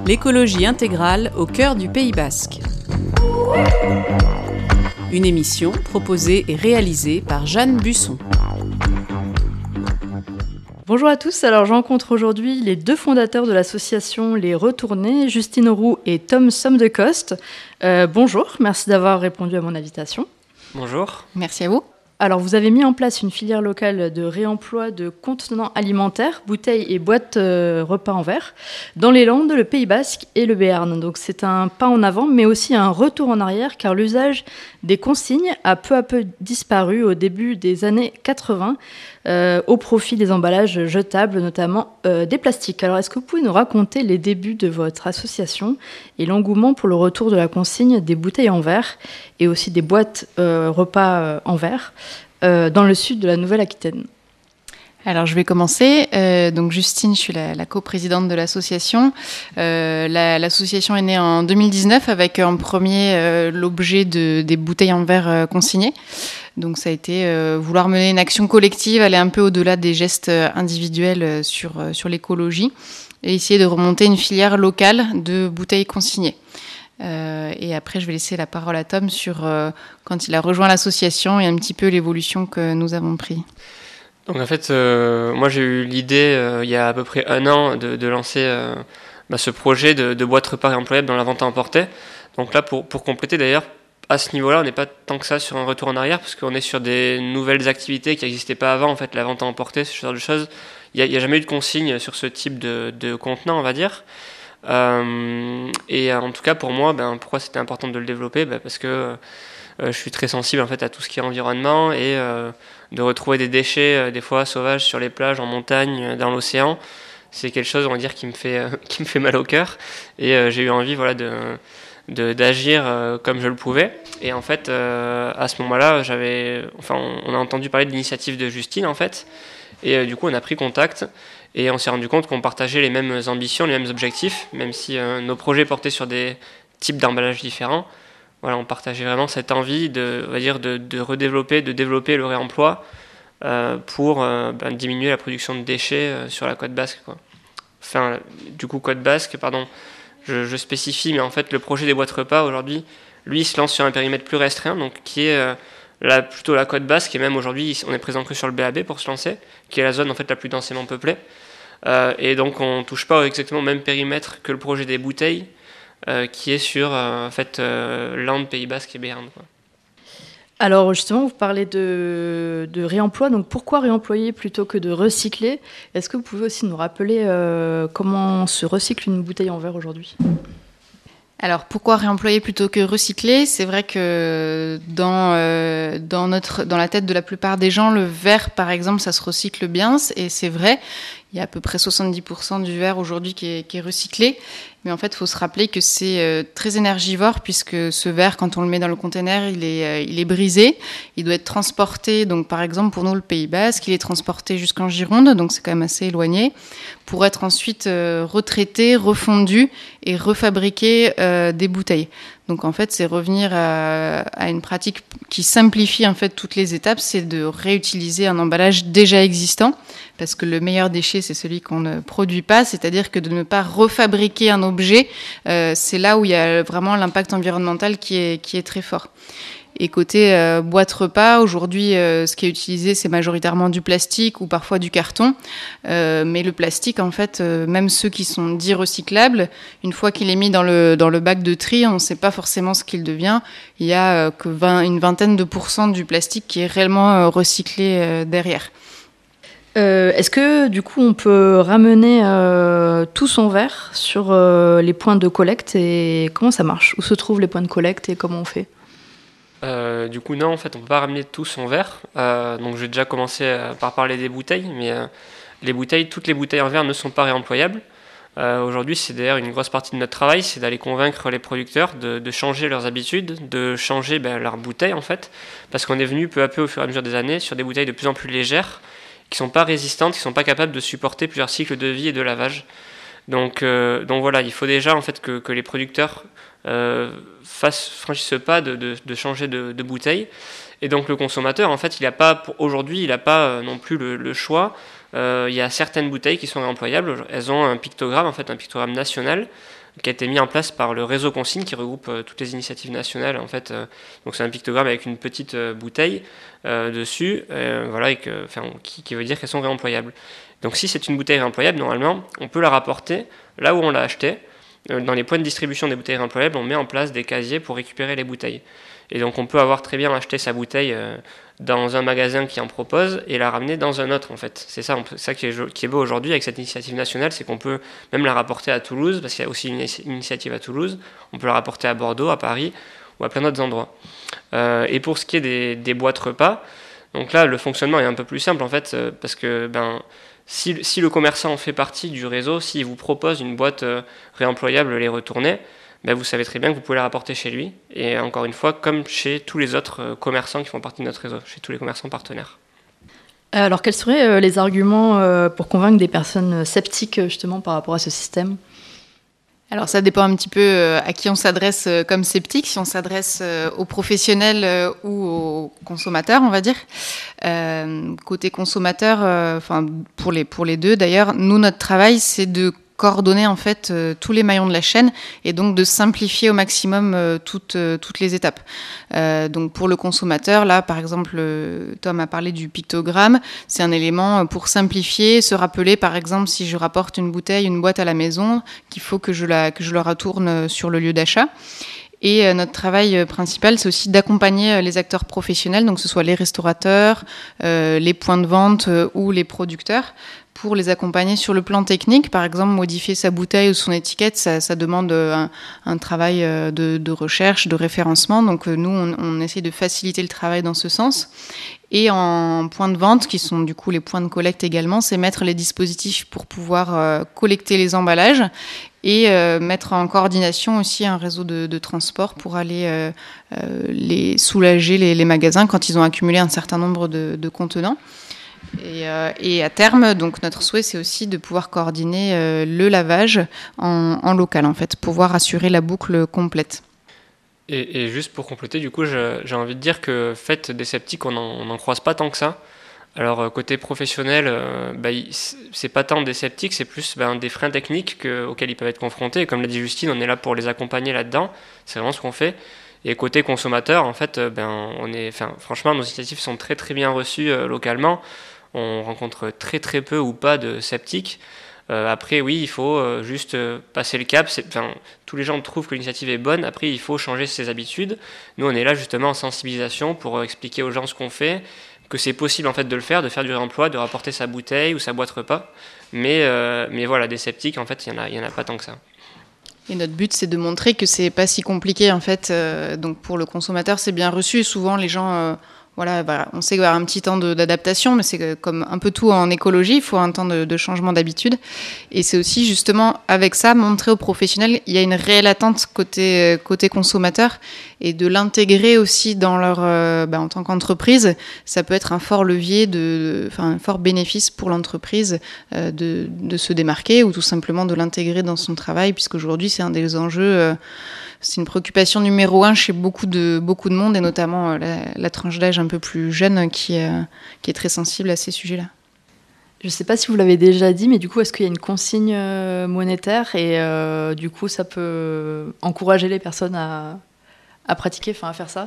L'écologie intégrale au cœur du Pays Basque. Une émission proposée et réalisée par Jeanne Busson. Bonjour à tous, alors je rencontre aujourd'hui les deux fondateurs de l'association Les Retournés, Justine Roux et Tom Somdecoste. Bonjour, merci d'avoir répondu à mon invitation. Bonjour. Merci à vous. Alors, vous avez mis en place une filière locale de réemploi de contenants alimentaires, bouteilles et boîtes repas en verre dans les Landes, le Pays Basque et le Béarn. Donc, c'est un pas en avant, mais aussi un retour en arrière, car l'usage des consignes a peu à peu disparu au début des années 80, au profit des emballages jetables, notamment des plastiques. Alors, est-ce que vous pouvez nous raconter les débuts de votre association et l'engouement pour le retour de la consigne des bouteilles en verre et aussi des boîtes repas en verre dans le sud de la Nouvelle-Aquitaine? Alors, je vais commencer. Donc, Justine, je suis la coprésidente de l'association. L'association est née en 2019 avec en premier l'objet des bouteilles en verre consignées. Donc, ça a été vouloir mener une action collective, aller un peu au-delà des gestes individuels sur l'écologie et essayer de remonter une filière locale de bouteilles consignées. Et après, je vais laisser la parole à Tom sur quand il a rejoint l'association et un petit peu l'évolution que nous avons prise. Donc en fait, moi j'ai eu l'idée il y a à peu près un an de lancer ce projet de boîtes repas réemployables dans la vente à emporter. Donc là, pour compléter d'ailleurs, à ce niveau-là, on n'est pas tant que ça sur un retour en arrière, parce qu'on est sur des nouvelles activités qui n'existaient pas avant, en fait, la vente à emporter, ce genre de choses. Il n'y a jamais eu de consigne sur ce type de contenant, on va dire. Et en tout cas, pour moi, pourquoi c'était important de le développer ? Parce que je suis très sensible en fait à tout ce qui est environnement et de retrouver des déchets des fois sauvages sur les plages, en montagne, dans l'océan, c'est quelque chose, on va dire, qui me fait mal au cœur. Et j'ai eu envie, voilà, d'agir comme je le pouvais. Et en fait, à ce moment-là, on a entendu parler de l'initiative de Justine en fait, et du coup, on a pris contact. Et on s'est rendu compte qu'on partageait les mêmes ambitions, les mêmes objectifs, même si nos projets portaient sur des types d'emballages différents. Voilà, on partageait vraiment cette envie de redévelopper, de développer le réemploi pour diminuer la production de déchets sur la côte basque, quoi. Enfin, du coup, côte basque, pardon, je spécifie, mais en fait, le projet des boîtes repas, aujourd'hui, lui, il se lance sur un périmètre plus restreint, donc qui est plutôt la côte basque, et même aujourd'hui, on est présent que sur le BAB pour se lancer, qui est la zone en fait la plus densément peuplée. Et donc, on ne touche pas exactement au même périmètre que le projet des bouteilles, qui est sur Landes, Pays Basque et Béarn, quoi. Alors justement, vous parlez de réemploi, donc pourquoi réemployer plutôt que de recycler ? Est-ce que vous pouvez aussi nous rappeler comment se recycle une bouteille en verre aujourd'hui ? Alors, pourquoi réemployer plutôt que recycler ? C'est vrai que dans la tête de la plupart des gens, le verre, par exemple, ça se recycle bien, et c'est vrai. Il y a à peu près 70% du verre aujourd'hui qui est recyclé. Mais en fait, il faut se rappeler que c'est très énergivore, puisque ce verre, quand on le met dans le container, il est brisé. Il doit être transporté, donc par exemple, pour nous, le Pays Basque, il est transporté jusqu'en Gironde, donc c'est quand même assez éloigné, pour être ensuite retraité, refondu et refabriqué des bouteilles. Donc en fait, c'est revenir à une pratique qui simplifie en fait toutes les étapes, c'est de réutiliser un emballage déjà existant, parce que le meilleur déchet, c'est celui qu'on ne produit pas, c'est-à-dire que de ne pas refabriquer un objet, c'est là où il y a vraiment l'impact environnemental qui est très fort. Et côté boîte repas, aujourd'hui, ce qui est utilisé, c'est majoritairement du plastique ou parfois du carton. Mais le plastique, en fait, même ceux qui sont dits recyclables, une fois qu'il est mis dans le bac de tri, on ne sait pas forcément ce qu'il devient. Il y a une vingtaine de % du plastique qui est réellement recyclé derrière. Est-ce que du coup on peut ramener tout son verre sur les points de collecte, et comment ça marche ? Où se trouvent les points de collecte et comment on fait ? Du coup, non, en fait, on ne peut pas ramener tout son verre. Donc, je vais déjà commencer par parler des bouteilles, mais toutes les bouteilles en verre ne sont pas réemployables. Aujourd'hui, c'est d'ailleurs une grosse partie de notre travail, c'est d'aller convaincre les producteurs de changer leurs habitudes, de changer leurs bouteilles, en fait, parce qu'on est venu peu à peu, au fur et à mesure des années, sur des bouteilles de plus en plus légères, qui ne sont pas résistantes, qui ne sont pas capables de supporter plusieurs cycles de vie et de lavage. Donc voilà, il faut déjà en fait que les producteurs franchissent ce pas de changer de bouteille. Et donc le consommateur, en fait, aujourd'hui, il n'a pas non plus le choix. Il y a certaines bouteilles qui sont réemployables. Elles ont un pictogramme, en fait, un pictogramme national qui a été mis en place par le réseau Consigne qui regroupe toutes les initiatives nationales. En fait, donc c'est un pictogramme avec une petite bouteille dessus, voilà, qui veut dire qu'elles sont réemployables. Donc si c'est une bouteille réemployable, normalement, on peut la rapporter là où on l'a achetée. Dans les points de distribution des bouteilles réemployables, on met en place des casiers pour récupérer les bouteilles. Et donc on peut avoir très bien acheté sa bouteille dans un magasin qui en propose et la ramener dans un autre en fait. C'est ça, ça qui est beau aujourd'hui avec cette initiative nationale, c'est qu'on peut même la rapporter à Toulouse, parce qu'il y a aussi une initiative à Toulouse, on peut la rapporter à Bordeaux, à Paris ou à plein d'autres endroits. Et pour ce qui est des boîtes repas, donc là le fonctionnement est un peu plus simple en fait, parce que si le commerçant fait partie du réseau, s'il vous propose une boîte réemployable, les retourner, vous savez très bien que vous pouvez la rapporter chez lui. Et encore une fois, comme chez tous les autres commerçants qui font partie de notre réseau, chez tous les commerçants partenaires. Alors, quels seraient les arguments pour convaincre des personnes sceptiques justement par rapport à ce système ? Alors ça dépend un petit peu à qui on s'adresse comme sceptique, si on s'adresse aux professionnels ou aux consommateurs, on va dire. Côté consommateur, pour les deux d'ailleurs, nous notre travail c'est de coordonner en fait tous les maillons de la chaîne et donc de simplifier au maximum toutes les étapes. Donc pour le consommateur, là par exemple, Tom a parlé du pictogramme, c'est un élément pour simplifier, se rappeler par exemple si je rapporte une boîte à la maison, qu'il faut que je la retourne sur le lieu d'achat. Et notre travail principal, c'est aussi d'accompagner les acteurs professionnels, donc que ce soit les restaurateurs, les points de vente ou les producteurs, pour les accompagner sur le plan technique. Par exemple, modifier sa bouteille ou son étiquette, ça demande un travail de recherche, de référencement. Donc nous, on essaie de faciliter le travail dans ce sens. Et en points de vente, qui sont du coup les points de collecte également, c'est mettre les dispositifs pour pouvoir collecter les emballages et mettre en coordination aussi un réseau de transport pour aller les soulager les magasins quand ils ont accumulé un certain nombre de contenants. Et à terme, donc notre souhait, c'est aussi de pouvoir coordonner le lavage en local, en fait, pour pouvoir assurer la boucle complète. Et juste pour compléter, du coup, j'ai envie de dire que fait des sceptiques, on n'en croise pas tant que ça. Alors côté professionnel, c'est pas tant des sceptiques, c'est plus des freins techniques auxquels ils peuvent être confrontés. Et comme l'a dit Justine, on est là pour les accompagner là-dedans. C'est vraiment ce qu'on fait. Et côté consommateur, en fait, franchement, nos initiatives sont très très bien reçues localement. On rencontre très très peu ou pas de sceptiques. Après, oui, il faut juste passer le cap. Tous les gens trouvent que l'initiative est bonne. Après, il faut changer ses habitudes. Nous, on est là justement en sensibilisation pour expliquer aux gens ce qu'on fait, que c'est possible en fait de le faire, de faire du réemploi, de rapporter sa bouteille ou sa boîte repas. Mais voilà, des sceptiques, en fait, il y en a pas tant que ça. Et notre but, c'est de montrer que c'est pas si compliqué en fait. Donc pour le consommateur, c'est bien reçu. Et souvent, les gens on sait qu'il y aura un petit temps d'adaptation, mais c'est comme un peu tout en écologie, il faut un temps de changement d'habitude. Et c'est aussi justement avec ça, montrer aux professionnels, il y a une réelle attente côté consommateur, et de l'intégrer aussi dans leur, en tant qu'entreprise, ça peut être un fort levier, un fort bénéfice pour l'entreprise de se démarquer, ou tout simplement de l'intégrer dans son travail, puisqu'aujourd'hui c'est un des enjeux. C'est une préoccupation numéro 1 chez beaucoup de monde, et notamment la tranche d'âge un peu plus jeune qui est très sensible à ces sujets-là. Je ne sais pas si vous l'avez déjà dit, mais du coup, est-ce qu'il y a une consigne monétaire et du coup, ça peut encourager les personnes à pratiquer, à faire ça ?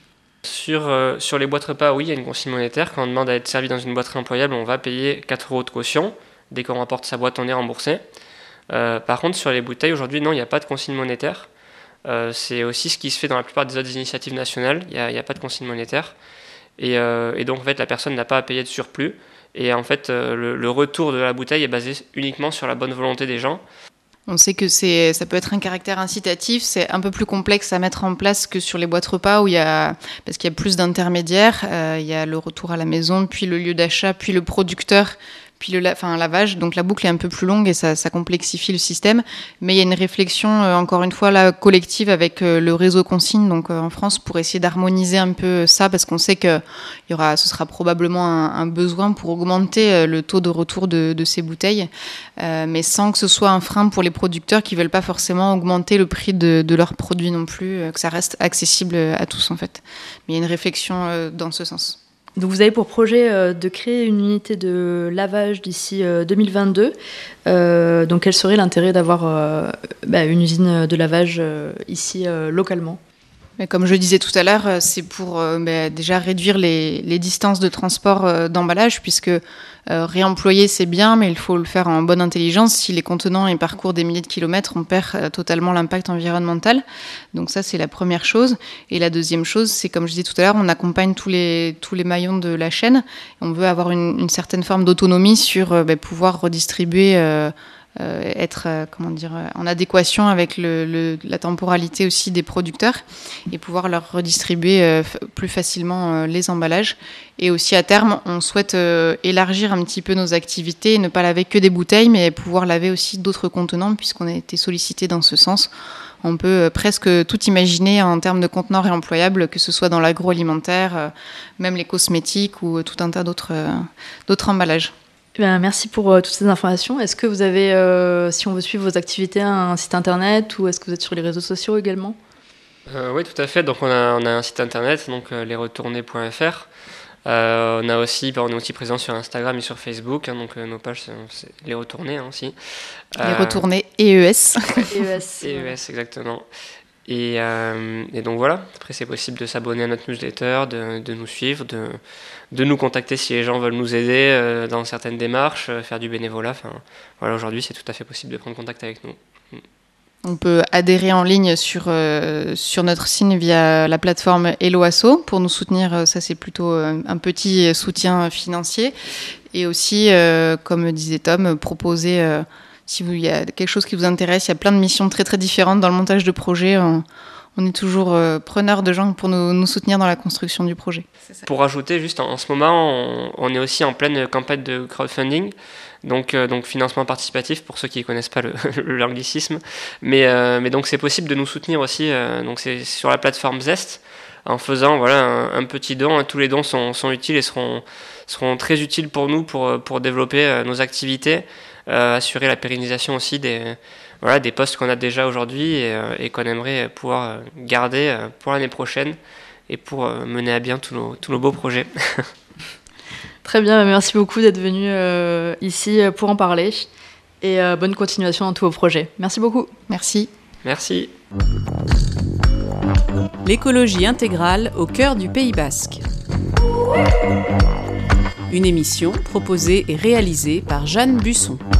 Sur les boîtes repas, oui, il y a une consigne monétaire. Quand on demande à être servi dans une boîte réemployable, on va payer 4 € de caution. Dès qu'on rapporte sa boîte, on est remboursé. Par contre, sur les bouteilles, aujourd'hui, non, il n'y a pas de consigne monétaire. C'est aussi ce qui se fait dans la plupart des autres initiatives nationales. Il n'y a pas de consigne monétaire. Et donc, en fait, la personne n'a pas à payer de surplus. Et en fait, le retour de la bouteille est basé uniquement sur la bonne volonté des gens. On sait que ça peut être un caractère incitatif, c'est un peu plus complexe à mettre en place que sur les boîtes repas parce qu'il y a plus d'intermédiaires. Il y a le retour à la maison, puis le lieu d'achat, puis le producteur, puis un lavage. Donc la boucle est un peu plus longue et ça complexifie le système. Mais il y a une réflexion, encore une fois, là, collective avec le réseau Consigne, donc en France, pour essayer d'harmoniser un peu ça, parce qu'on sait que ce sera probablement un besoin pour augmenter le taux de retour de ces bouteilles, mais sans que ce soit un frein pour les producteurs qui veulent pas forcément augmenter le prix de leurs produits non plus, que ça reste accessible à tous en fait. Mais il y a une réflexion dans ce sens. Donc vous avez pour projet de créer une unité de lavage d'ici 2022. Donc quel serait l'intérêt d'avoir une usine de lavage ici localement ? Mais comme je disais tout à l'heure, c'est pour déjà réduire les distances de transport d'emballage, puisque réemployer c'est bien, mais il faut le faire en bonne intelligence. Si les contenants ils parcourent des milliers de kilomètres, on perd totalement l'impact environnemental. Donc ça, c'est la première chose. Et la deuxième chose, c'est comme je disais tout à l'heure, on accompagne tous les maillons de la chaîne. On veut avoir une certaine forme d'autonomie sur pouvoir redistribuer être en adéquation avec la temporalité aussi des producteurs et pouvoir leur redistribuer plus facilement les emballages. Et aussi à terme, on souhaite élargir un petit peu nos activités et ne pas laver que des bouteilles, mais pouvoir laver aussi d'autres contenants, puisqu'on a été sollicité dans ce sens. On peut presque tout imaginer en termes de contenants réemployables, que ce soit dans l'agroalimentaire, même les cosmétiques ou tout un tas d'autres emballages. Merci pour toutes ces informations. Est-ce que vous avez, si on veut suivre vos activités, un site internet ou est-ce que vous êtes sur les réseaux sociaux également ? Oui, tout à fait. Donc on a un site internet, donc lesretournés.fr. On est aussi présent sur Instagram et sur Facebook. Donc nos pages, c'est Les Retournés aussi. Les Retournés EES. EES, exactement. Et donc voilà, après c'est possible de s'abonner à notre newsletter, de nous suivre, de nous contacter si les gens veulent nous aider dans certaines démarches, faire du bénévolat. Enfin, voilà, aujourd'hui c'est tout à fait possible de prendre contact avec nous. On peut adhérer en ligne sur notre site via la plateforme Hello Asso pour nous soutenir. Ça, c'est plutôt un petit soutien financier. Et aussi, comme disait Tom, proposer... si il y a quelque chose qui vous intéresse, il y a plein de missions très très différentes dans le montage de projets. On est toujours preneur de gens pour nous soutenir dans la construction du projet. Pour rajouter, juste en ce moment, on est aussi en pleine campagne de crowdfunding, donc financement participatif pour ceux qui ne connaissent pas le anglicisme. Mais donc c'est possible de nous soutenir aussi. Donc c'est sur la plateforme Zest, en faisant un petit don. Tous les dons sont utiles et seront très utiles pour nous pour développer nos activités. Assurer la pérennisation aussi des postes qu'on a déjà aujourd'hui et qu'on aimerait pouvoir garder pour l'année prochaine et pour mener à bien tous nos beaux projets. Très bien, merci beaucoup d'être venu ici pour en parler et bonne continuation dans tous vos projets. Merci beaucoup. Merci. Merci. L'écologie intégrale au cœur du Pays Basque. Une émission proposée et réalisée par Jeanne Busson.